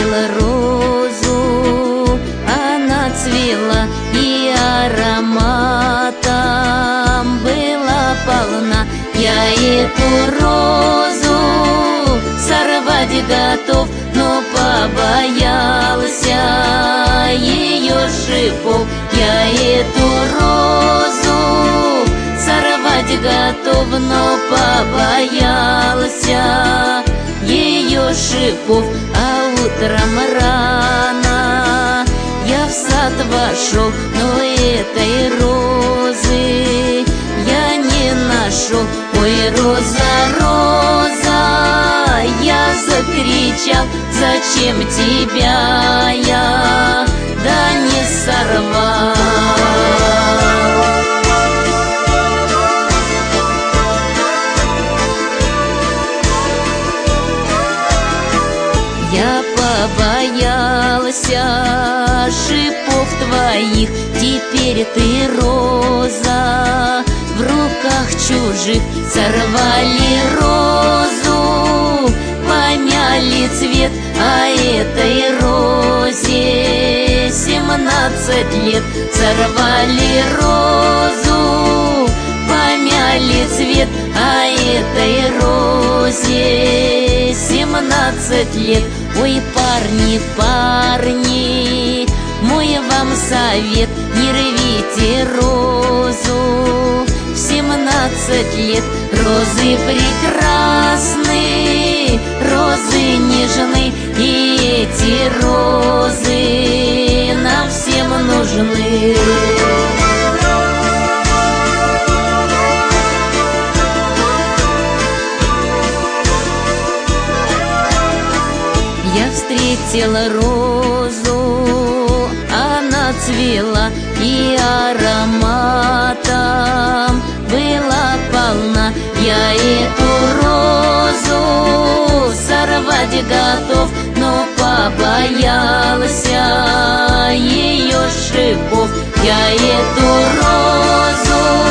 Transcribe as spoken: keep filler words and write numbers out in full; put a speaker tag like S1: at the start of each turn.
S1: розу, она цвела и ароматом была полна. Я эту розу сорвать готов, но побоялся ее шипов. Я эту розу сорвать готов, но побоялся ее шипов. А утром рано я в сад вошел, но этой розы я не нашел. Ой, роза, роза, я закричал, зачем тебя я да не сорвал? Я побоялся шипов твоих, теперь ты, роза, в руках чужих. Сорвали розу, помяли цвет, а этой розе семнадцать лет. Сорвали розу, помяли цвет, а этой розе семнадцать лет. Ой, парни, парни, мой вам совет: не рвите розу в семнадцать лет. Розы прекрасны, розы нежны, и эти розы нам всем нужны. Я встретила розу, она цвела и ароматом была полна. Я эту розу сорвать готов, но побоялся ее шипов. Я эту розу